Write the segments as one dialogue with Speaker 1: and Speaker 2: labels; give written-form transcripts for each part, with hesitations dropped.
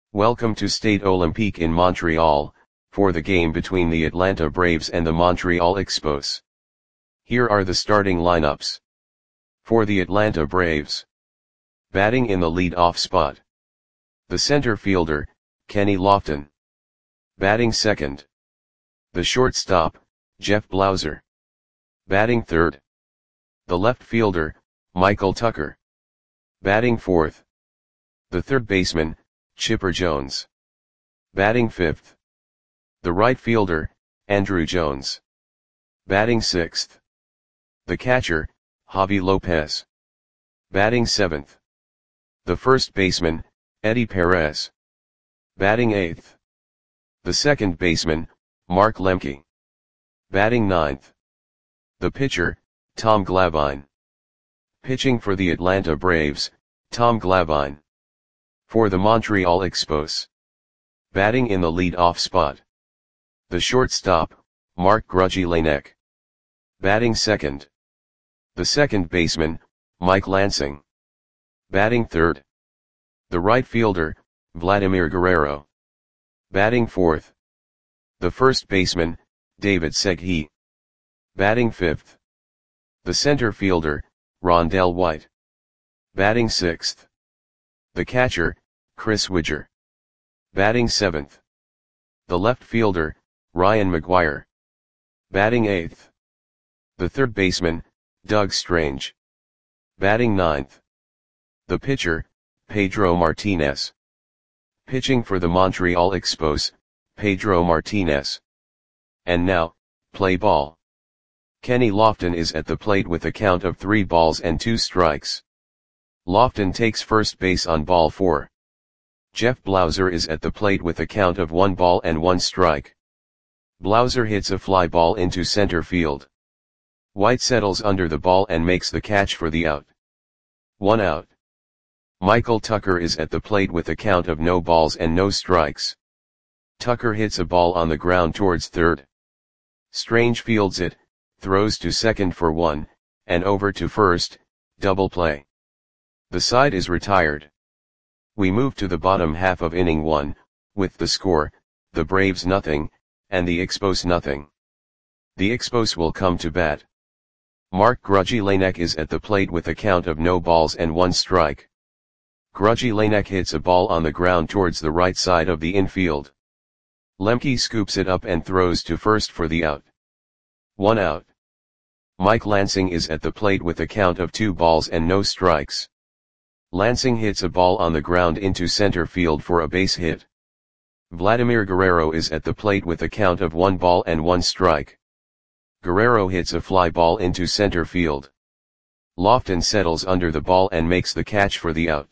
Speaker 1: Welcome to Stade Olympique in Montreal, for the game between the Atlanta Braves and the Montreal Expos. Here are the starting lineups. For the Atlanta Braves. Batting in the lead-off spot. The center fielder, Kenny Lofton. Batting second. The shortstop, Jeff Blauser. Batting third. The left fielder, Michael Tucker. Batting fourth. The third baseman, Chipper Jones. Batting fifth. The right fielder, Andruw Jones. Batting sixth. The catcher, Javy Lopez. Batting seventh. The first baseman, Eddie Perez. Batting eighth. The second baseman, Mark Lemke. Batting ninth. The pitcher, Tom Glavine. Pitching for the Atlanta Braves, Tom Glavine. For the Montreal Expos. Batting in the lead-off spot. The shortstop, Marc Grudzielanek. Batting second. The second baseman, Mike Lansing. Batting third. The right fielder, Vladimir Guerrero. Batting fourth. The first baseman, David Segui. Batting fifth. The center fielder, Rondell White. Batting sixth. The catcher, Chris Widger. Batting seventh. The left fielder, Ryan McGuire. Batting eighth. The third baseman, Doug Strange. Batting ninth. The pitcher, Pedro Martinez. Pitching for the Montreal Expos, Pedro Martinez. And now, play ball. Kenny Lofton is at the plate with a count of 3 balls and 2 strikes. Lofton takes first base on ball 4. Jeff Blauser is at the plate with a count of 1 ball and 1 strike. Blauser hits a fly ball into center field. White settles under the ball and makes the catch for the out. 1 out. Michael Tucker is at the plate with a count of no balls and no strikes. Tucker hits a ball on the ground towards third. Strange fields it, throws to second for 1, and over to first, double play. The side is retired. We move to the bottom half of inning 1, with the score, the Braves nothing, and the Expos nothing. The Expos will come to bat. Marc Grudzielanek is at the plate with a count of no balls and 1 strike. Grudzielanek hits a ball on the ground towards the right side of the infield. Lemke scoops it up and throws to first for the out. 1 out. Mike Lansing is at the plate with a count of 2 balls and no strikes. Lansing hits a ball on the ground into center field for a base hit. Vladimir Guerrero is at the plate with a count of 1 ball and 1 strike. Guerrero hits a fly ball into center field. Lofton settles under the ball and makes the catch for the out.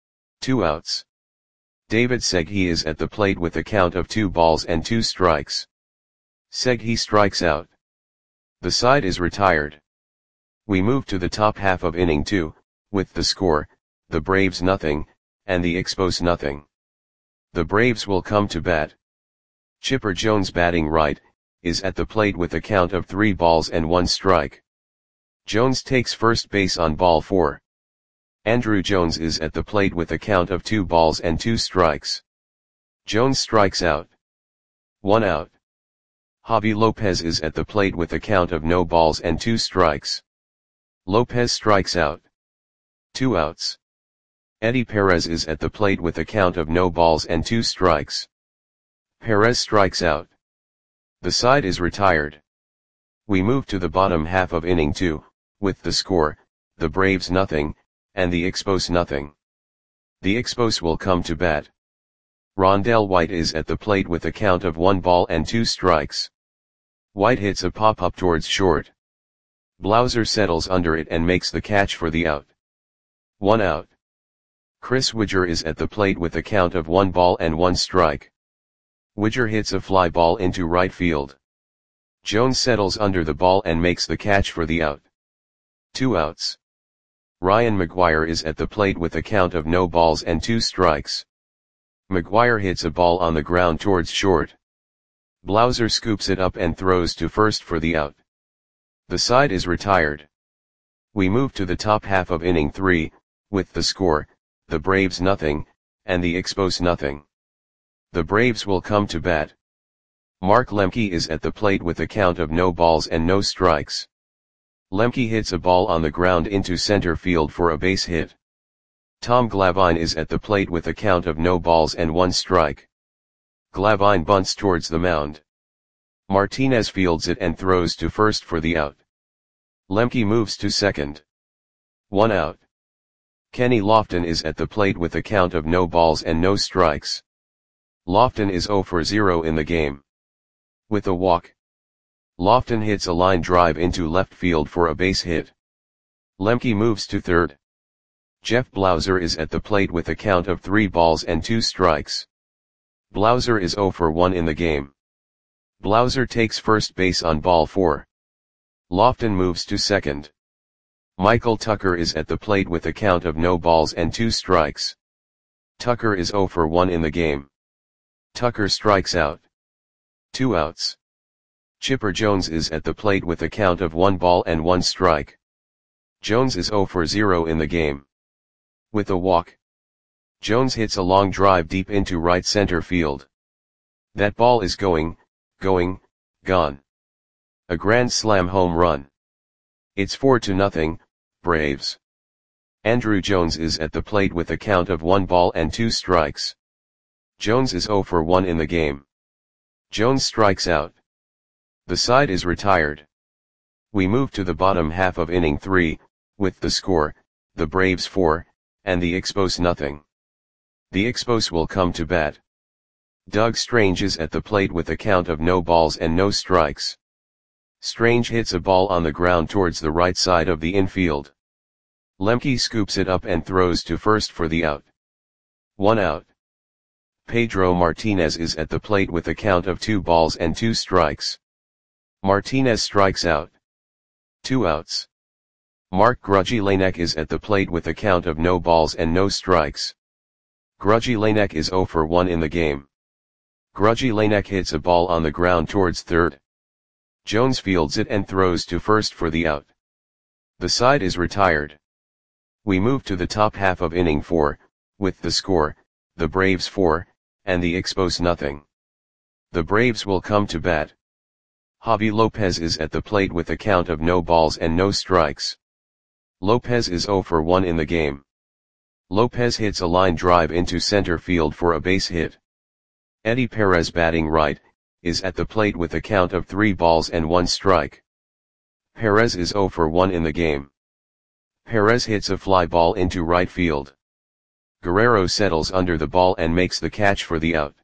Speaker 1: 2 outs. David Segui is at the plate with a count of 2 balls and 2 strikes. Segui strikes out. The side is retired. We move to the top half of inning 2, with the score, the Braves nothing, and the Expos nothing. The Braves will come to bat. Chipper Jones batting right, is at the plate with a count of 3 balls and 1 strike. Jones takes first base on ball 4. Andruw Jones is at the plate with a count of 2 balls and 2 strikes. Jones strikes out. 1 out. Javy Lopez is at the plate with a count of no balls and 2 strikes. Lopez strikes out. 2 outs. Eddie Perez is at the plate with a count of no balls and 2 strikes. Perez strikes out. The side is retired. We move to the bottom half of inning 2, with the score, the Braves nothing, and the Expos nothing. The Expos will come to bat. Rondell White is at the plate with a count of 1 ball and 2 strikes. White hits a pop-up towards short. Blauser settles under it and makes the catch for the out. 1 out. Chris Widger is at the plate with a count of 1 ball and 1 strike. Widger hits a fly ball into right field. Jones settles under the ball and makes the catch for the out. 2 outs. Ryan McGuire is at the plate with a count of no balls and 2 strikes. McGuire hits a ball on the ground towards short. Blauser scoops it up and throws to first for the out. The side is retired. We move to the top half of inning 3, with the score, the Braves nothing, and the Expos nothing. The Braves will come to bat. Mark Lemke is at the plate with a count of no balls and no strikes. Lemke hits a ball on the ground into center field for a base hit. Tom Glavine is at the plate with a count of no balls and one strike. Glavine bunts towards the mound. Martinez fields it and throws to first for the out. Lemke moves to second. 1 out. Kenny Lofton is at the plate with a count of no balls and no strikes. Lofton is 0 for 0 in the game. With a walk, Lofton hits a line drive into left field for a base hit. Lemke moves to third. Jeff Blauser is at the plate with a count of 3 balls and 2 strikes. Blauser is 0 for 1 in the game. Blauser takes first base on ball 4. Lofton moves to second. Michael Tucker is at the plate with a count of no balls and 2 strikes. Tucker is 0 for 1 in the game. Tucker strikes out. 2 outs. Chipper Jones is at the plate with a count of 1 ball and 1 strike. Jones is 0 for 0 in the game. With a walk, Jones hits a long drive deep into right center field. That ball is gone. A grand slam home run. It's 4-0, Braves. Andruw Jones is at the plate with a count of 1 ball and 2 strikes. Jones is 0 for 1 in the game. Jones strikes out. The side is retired. We move to the bottom half of inning 3, with the score, the Braves 4, and the Expos nothing. The Expos will come to bat. Doug Strange is at the plate with a count of no balls and no strikes. Strange hits a ball on the ground towards the right side of the infield. Lemke scoops it up and throws to first for the out. 1 out. Pedro Martinez is at the plate with a count of 2 balls and 2 strikes. Martinez strikes out. 2 outs. Mark Grudzielanek is at the plate with a count of no balls and no strikes. Grudzielanek is 0 for 1 in the game. Grudzielanek hits a ball on the ground towards third. Jones fields it and throws to first for the out. The side is retired. We move to the top half of inning 4, with the score, the Braves 4, and the Expos nothing. The Braves will come to bat. Javi Lopez is at the plate with a count of no balls and no strikes. Lopez is 0 for 1 in the game. Lopez hits a line drive into center field for a base hit. Eddie Perez, batting right, is at the plate with a count of 3 balls and 1 strike. Perez is 0 for 1 in the game. Perez hits a fly ball into right field. Guerrero settles under the ball and makes the catch for the out.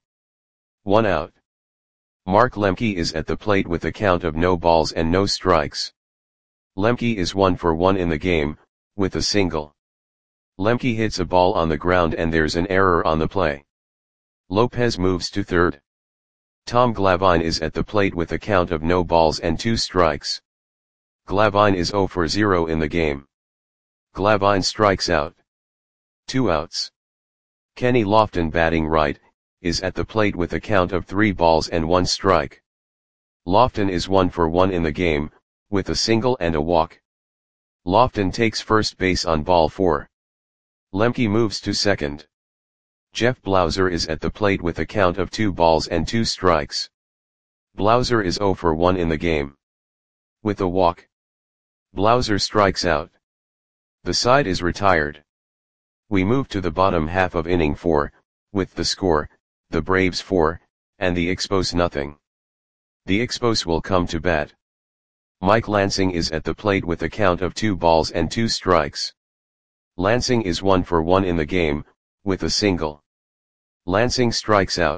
Speaker 1: 1 out. Mark Lemke is at the plate with a count of no balls and no strikes. Lemke is 1 for 1 in the game, with a single. Lemke hits a ball on the ground and there's an error on the play. Lopez moves to third. Tom Glavine is at the plate with a count of no balls and 2 strikes. Glavine is 0 for 0 in the game. Glavine strikes out. 2 outs. Kenny Lofton, batting right, is at the plate with a count of 3 balls and 1 strike. Lofton is 1 for 1 in the game, with a single and a walk. Lofton takes first base on ball 4. Lemke moves to second. Jeff Blauser is at the plate with a count of 2 balls and 2 strikes. Blauser is 0 for 1 in the game. With a walk, Blauser strikes out. The side is retired. We move to the bottom half of inning 4, with the score, the Braves 4, and the Expos nothing. The Expos will come to bat. Mike Lansing is at the plate with a count of 2 balls and 2 strikes. Lansing is 1 for 1 in the game, with a single. Lansing strikes out.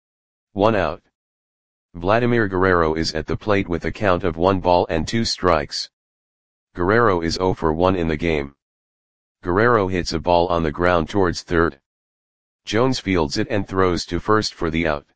Speaker 1: 1 out. Vladimir Guerrero is at the plate with a count of 1 ball and 2 strikes. Guerrero is 0 for 1 in the game. Guerrero hits a ball on the ground towards third. Jones fields it and throws to first for the out.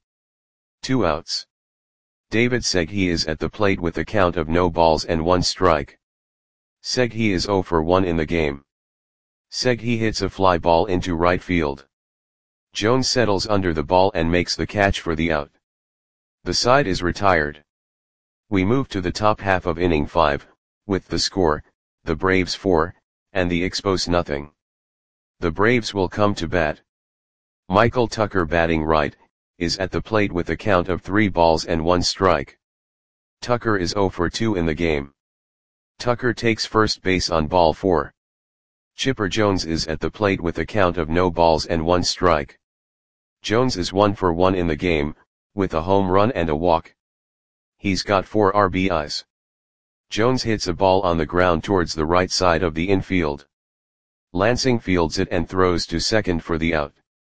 Speaker 1: 2 outs. David Segui is at the plate with a count of no balls and 1 strike. Segui is 0 for 1 in the game. Segui hits a fly ball into right field. Jones settles under the ball and makes the catch for the out. The side is retired. We move to the top half of inning 5, with the score, the Braves 4, and the Expos nothing. The Braves will come to bat. Michael Tucker, batting right, is at the plate with a count of 3 balls and 1 strike. Tucker is 0 for 2 in the game. Tucker takes first base on ball 4. Chipper Jones is at the plate with a count of no balls and 1 strike. Jones is 1 for 1 in the game, with a home run and a walk. He's got 4 RBIs. Jones hits a ball on the ground towards the right side of the infield. Lansing fields it and throws to second for the out.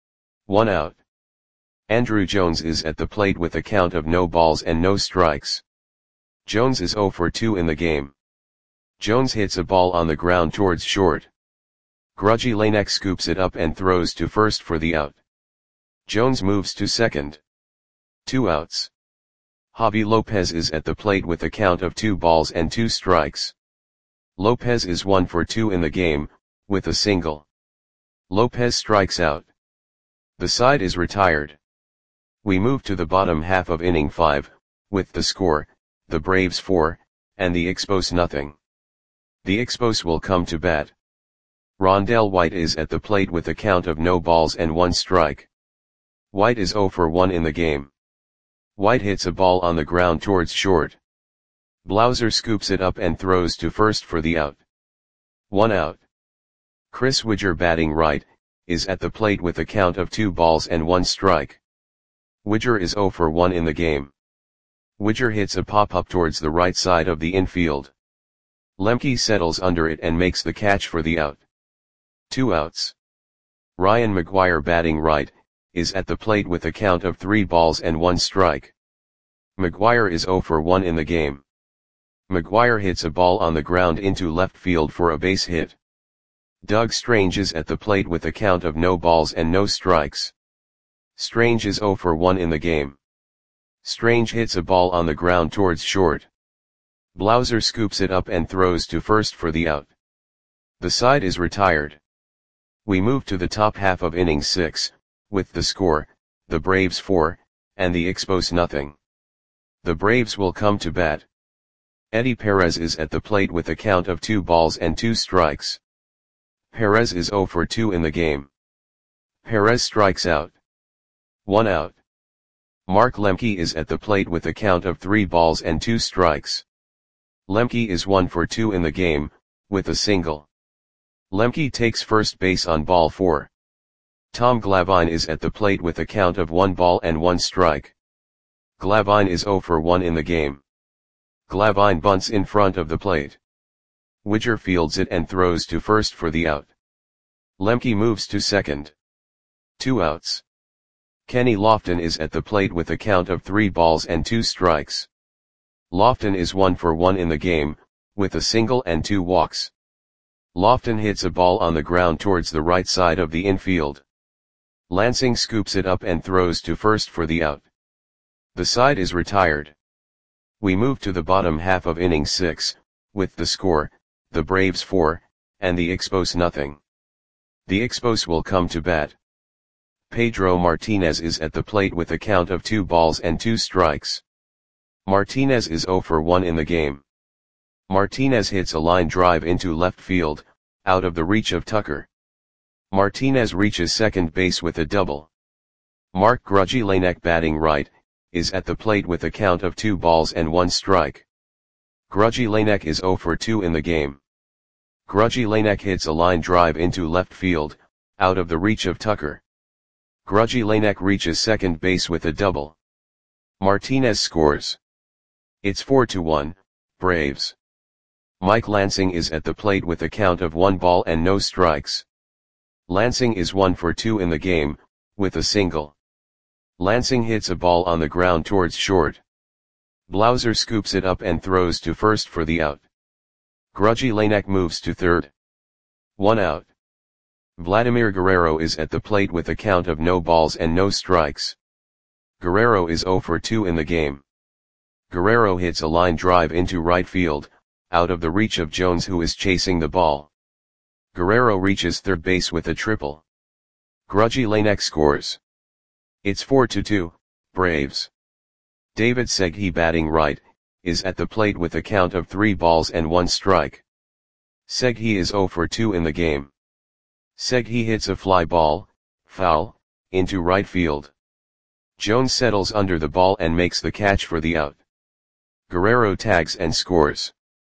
Speaker 1: 1 out. Andruw Jones is at the plate with a count of no balls and no strikes. Jones is 0 for 2 in the game. Jones hits a ball on the ground towards short. Grudgy Lanek scoops it up and throws to first for the out. Jones moves to second. 2 outs. Javi Lopez is at the plate with a count of 2 balls and 2 strikes. Lopez is 1 for 2 in the game, with a single. Lopez strikes out. The side is retired. We move to the bottom half of inning 5, with the score, the Braves 4, and the Expos nothing. The Expos will come to bat. Rondell White is at the plate with a count of no balls and 1 strike. White is 0 for 1 in the game. White hits a ball on the ground towards short. Blauser scoops it up and throws to first for the out. 1 out. Chris Widger, batting right, is at the plate with a count of 2 balls and 1 strike. Widger is 0 for 1 in the game. Widger hits a pop-up towards the right side of the infield. Lemke settles under it and makes the catch for the out. 2 outs. Ryan McGuire, batting right, is at the plate with a count of 3 balls and 1 strike. McGuire is 0 for 1 in the game. McGuire hits a ball on the ground into left field for a base hit. Doug Strange is at the plate with a count of no balls and no strikes. Strange is 0 for 1 in the game. Strange hits a ball on the ground towards short. Blauser scoops it up and throws to first for the out. The side is retired. We move to the top half of inning 6, with the score, the Braves 4, and the Expos nothing. The Braves will come to bat. Eddie Perez is at the plate with a count of 2 balls and 2 strikes. Perez is 0 for 2 in the game. Perez strikes out. 1 out. Mark Lemke is at the plate with a count of 3 balls and 2 strikes. Lemke is 1 for 2 in the game, with a single. Lemke takes first base on ball 4. Tom Glavine is at the plate with a count of 1 ball and 1 strike. Glavine is 0 for 1 in the game. Glavine bunts in front of the plate. Widger fields it and throws to first for the out. Lemke moves to second. 2 outs. Kenny Lofton is at the plate with a count of 3 balls and 2 strikes. Lofton is 1 for 1 in the game, with a single and 2 walks. Lofton hits a ball on the ground towards the right side of the infield. Lansing scoops it up and throws to first for the out. The side is retired. We move to the bottom half of inning 6, with the score, the Braves 4, and the Expos nothing. The Expos will come to bat. Pedro Martinez is at the plate with a count of 2 balls and 2 strikes. Martinez is 0 for 1 in the game. Martinez hits a line drive into left field, out of the reach of Tucker. Martinez reaches second base with a double. Mark Grudgy Lanek, batting right, is at the plate with a count of 2 balls and 1 strike. Grudgy Lanek is 0 for 2 in the game. Grudgy Lanek hits a line drive into left field, out of the reach of Tucker. Grudgy Lanek reaches second base with a double. Martinez scores. It's 4-1, Braves. Mike Lansing is at the plate with a count of 1 ball and no strikes. Lansing is 1 for 2 in the game, with a single. Lansing hits a ball on the ground towards short. Blauser scoops it up and throws to first for the out. Grudgy Lanek moves to third. 1 out. Vladimir Guerrero is at the plate with a count of no balls and no strikes. Guerrero is 0 for 2 in the game. Guerrero hits a line drive into right field, out of the reach of Jones, who is chasing the ball. Guerrero reaches third base with a triple. Grudgy Lanek scores. It's 4-2, Braves. David Segui, batting right, is at the plate with a count of 3 balls and 1 strike. Segui is 0 for 2 in the game. Segui hits a fly ball, foul, into right field. Jones settles under the ball and makes the catch for the out. Guerrero tags and scores.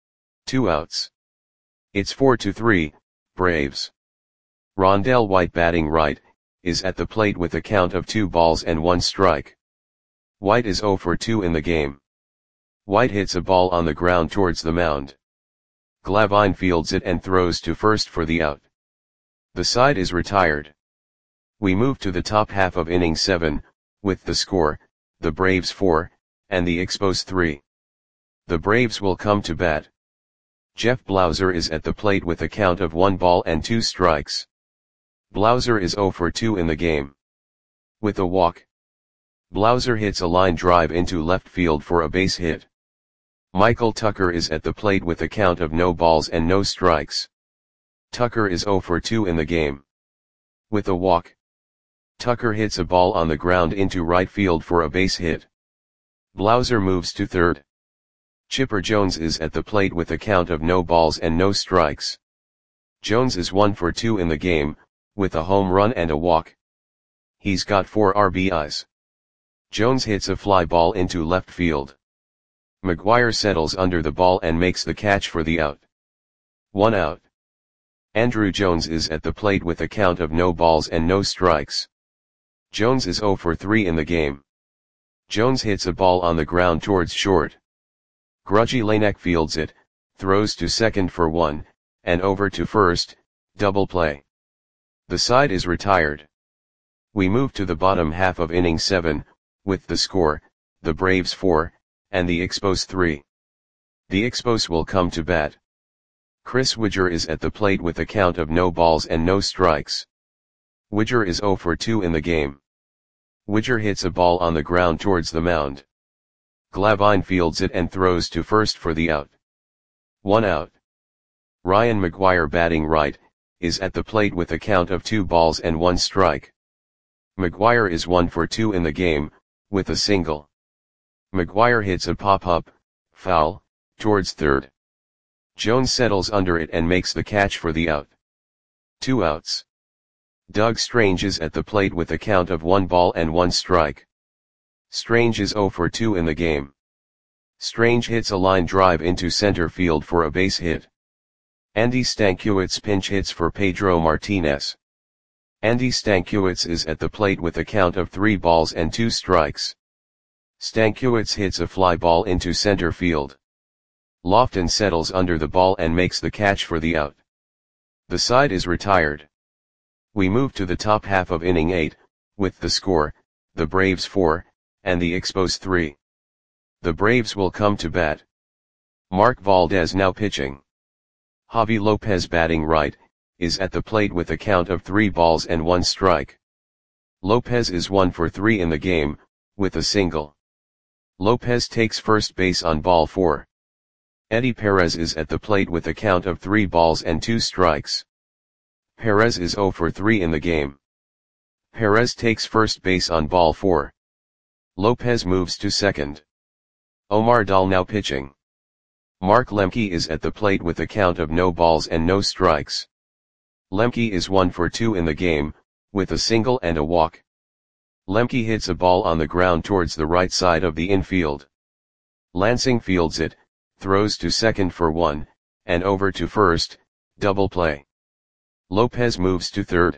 Speaker 1: 2 outs. It's 4-3, Braves. Rondell White batting right, is at the plate with a count of 2 balls and 1 strike. White is 0 for 2 in the game. White hits a ball on the ground towards the mound. Glavine fields it and throws to first for the out. The side is retired. We move to the top half of inning 7, with the score, the Braves 4, and the Expos 3. The Braves will come to bat. Jeff Blauser is at the plate with a count of 1 ball and 2 strikes. Blauser is 0 for 2 in the game. With a walk, Blauser hits a line drive into left field for a base hit. Michael Tucker is at the plate with a count of no balls and no strikes. Tucker is 0 for 2 in the game. With a walk, Tucker hits a ball on the ground into right field for a base hit. Blauser moves to third. Chipper Jones is at the plate with a count of no balls and no strikes. Jones is 1 for 2 in the game, with a home run and a walk. He's got 4 RBIs. Jones hits a fly ball into left field. McGuire settles under the ball and makes the catch for the out. 1 out. Andrew Jones is at the plate with a count of no balls and no strikes. Jones is 0 for 3 in the game. Jones hits a ball on the ground towards short. Grudgy Lanek fields it, throws to second for 1, and over to first, double play. The side is retired. We move to the bottom half of inning 7, with the score, the Braves 4, and the Expos 3. The Expos will come to bat. Chris Widger is at the plate with a count of no balls and no strikes. Widger is 0 for 2 in the game. Widger hits a ball on the ground towards the mound. Glavine fields it and throws to first for the out. 1 out. Ryan McGuire batting right, is at the plate with a count of 2 balls and 1 strike. McGuire is 1 for 2 in the game, with a single. McGuire hits a pop-up, foul, towards third. Jones settles under it and makes the catch for the out. 2 outs. Doug Strange is at the plate with a count of 1 ball and 1 strike. Strange is 0 for 2 in the game. Strange hits a line drive into center field for a base hit. Andy Stankiewicz pinch hits for Pedro Martinez. Andy Stankiewicz is at the plate with a count of 3 balls and 2 strikes. Stankiewicz hits a fly ball into center field. Lofton settles under the ball and makes the catch for the out. The side is retired. We move to the top half of inning 8, with the score, the Braves 4, and the Expos 3. The Braves will come to bat. Mark Valdez now pitching. Javi Lopez batting right, is at the plate with a count of 3 balls and 1 strike. Lopez is 1 for 3 in the game, with a single. Lopez takes first base on ball 4. Eddie Perez is at the plate with a count of 3 balls and 2 strikes. Perez is 0 for 3 in the game. Perez takes first base on ball 4. Lopez moves to second. Omar Dahl now pitching. Mark Lemke is at the plate with a count of no balls and no strikes. Lemke is 1 for 2 in the game, with a single and a walk. Lemke hits a ball on the ground towards the right side of the infield. Lansing fields it, throws to second for 1, and over to first, double play. Lopez moves to third.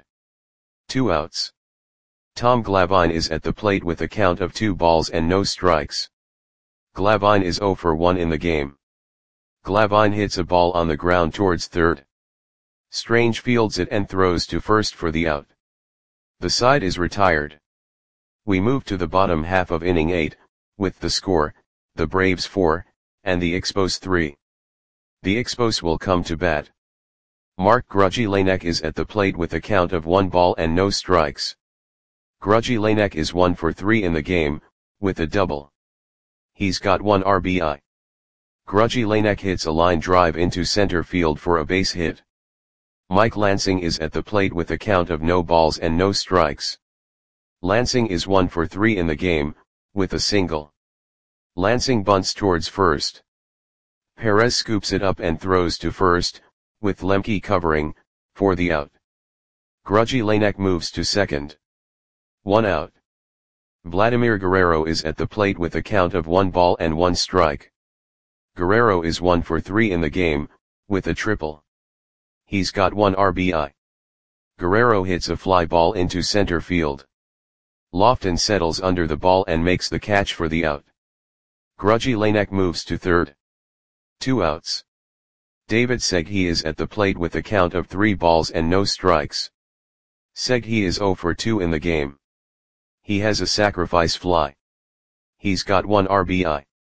Speaker 1: 2 outs. Tom Glavine is at the plate with a count of 2 balls and no strikes. Glavine is 0 for 1 in the game. Glavine hits a ball on the ground towards third. Strange fields it and throws to first for the out. The side is retired. We move to the bottom half of inning 8, with the score, the Braves 4, and the Expos 3. The Expos will come to bat. Mark Grudgy Lanek is at the plate with a count of 1 ball and no strikes. Grudgy Lanek is 1 for 3 in the game, with a double. He's got 1 RBI. Grudgy Lanek hits a line drive into center field for a base hit. Mike Lansing is at the plate with a count of no balls and no strikes. Lansing is 1 for 3 in the game, with a single. Lansing bunts towards first. Perez scoops it up and throws to first, with Lemke covering, for the out. Grudgy Lanek moves to second. 1 out. Vladimir Guerrero is at the plate with a count of 1 ball and 1 strike. Guerrero is 1 for 3 in the game, with a triple. He's got 1 RBI. Guerrero hits a fly ball into center field. Lofton settles under the ball and makes the catch for the out. Grudgy Lanek moves to third. 2 outs. David Segui is at the plate with a count of 3 balls and no strikes. Segui is 0 for 2 in the game. He has a sacrifice fly. He's got 1 RBI.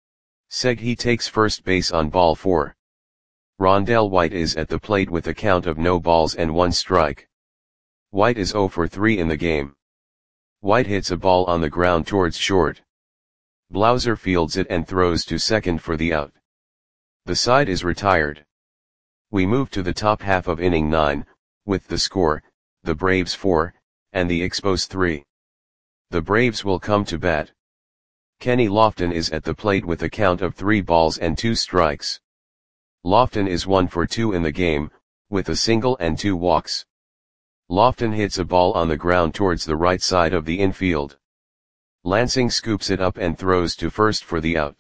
Speaker 1: Segui takes first base on ball 4. Rondell White is at the plate with a count of no balls and 1 strike. White is 0 for 3 in the game. White hits a ball on the ground towards short. Blauser fields it and throws to second for the out. The side is retired. We move to the top half of inning 9, with the score, the Braves 4, and the Expos 3. The Braves will come to bat. Kenny Lofton is at the plate with a count of 3 balls and 2 strikes. Lofton is 1 for 2 in the game, with a single and 2 walks. Lofton hits a ball on the ground towards the right side of the infield. Lansing scoops it up and throws to first for the out.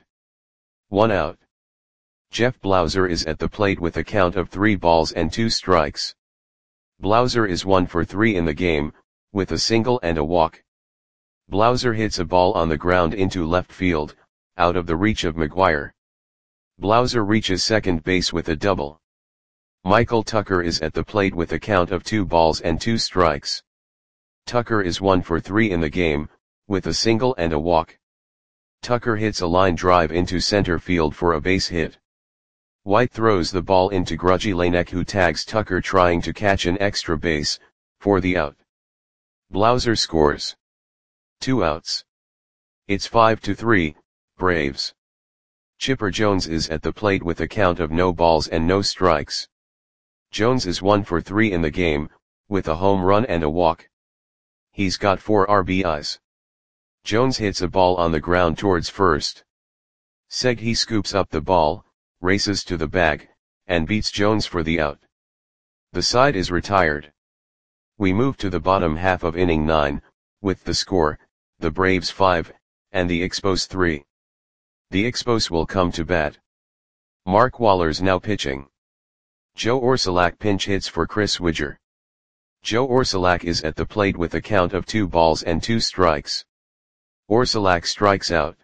Speaker 1: 1 out. Jeff Blauser is at the plate with a count of 3 balls and 2 strikes. Blauser is 1 for 3 in the game, with a single and a walk. Blauser hits a ball on the ground into left field, out of the reach of McGuire. Blauser reaches second base with a double. Michael Tucker is at the plate with a count of 2 balls and 2 strikes. Tucker is 1 for 3 in the game, with a single and a walk. Tucker hits a line drive into center field for a base hit. White throws the ball into Grudgy Lanek, who tags Tucker trying to catch an extra base, for the out. Blauser scores. 2 outs. It's 5-3, Braves. Chipper Jones is at the plate with a count of no balls and no strikes. Jones is 1 for 3 in the game, with a home run and a walk. He's got 4 RBIs. Jones hits a ball on the ground towards first. Segui scoops up the ball, races to the bag, and beats Jones for the out. The side is retired. We move to the bottom half of inning 9, with the score, the Braves 5, and the Expos 3. The Expos will come to bat. Mark Waller's now pitching. Joe Orsulak pinch hits for Chris Widger. Joe Orsulak is at the plate with a count of 2 balls and 2 strikes. Orsulak strikes out.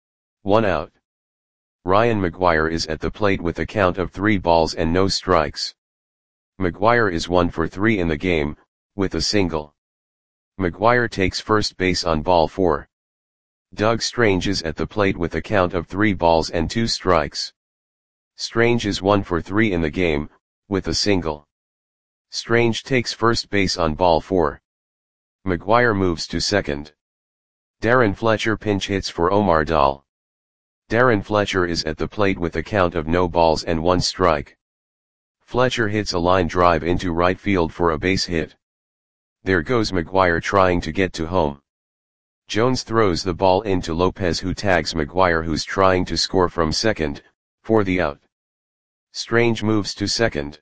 Speaker 1: 1 out. Ryan McGuire is at the plate with a count of 3 balls and no strikes. McGuire is 1 for 3 in the game, with a single. McGuire takes first base on ball 4. Doug Strange is at the plate with a count of 3 balls and 2 strikes. Strange is 1 for 3 in the game, with a single. Strange takes first base on ball 4. McGuire moves to second. Darren Fletcher pinch hits for Omar Dahl. Darren Fletcher is at the plate with a count of no balls and 1 strike. Fletcher hits a line drive into right field for a base hit. There goes McGuire trying to get to home. Jones throws the ball into Lopez, who tags McGuire, who's trying to score from second, for the out. Strange moves to second.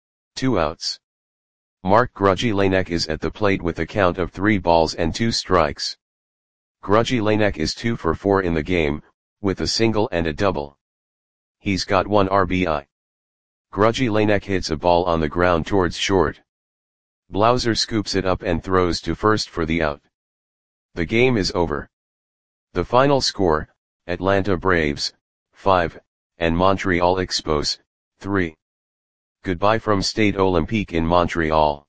Speaker 1: 2 outs. Mark Grudgy Lanek is at the plate with a count of 3 balls and 2 strikes. Grudgy Lanek is 2 for 4 in the game, with a single and a double. He's got 1 RBI. Grudgy Lanek hits a ball on the ground towards short. Blauser scoops it up and throws to first for the out. The game is over. The final score, Atlanta Braves, 5, and Montreal Expos, 3. Goodbye from Stade Olympique in Montreal.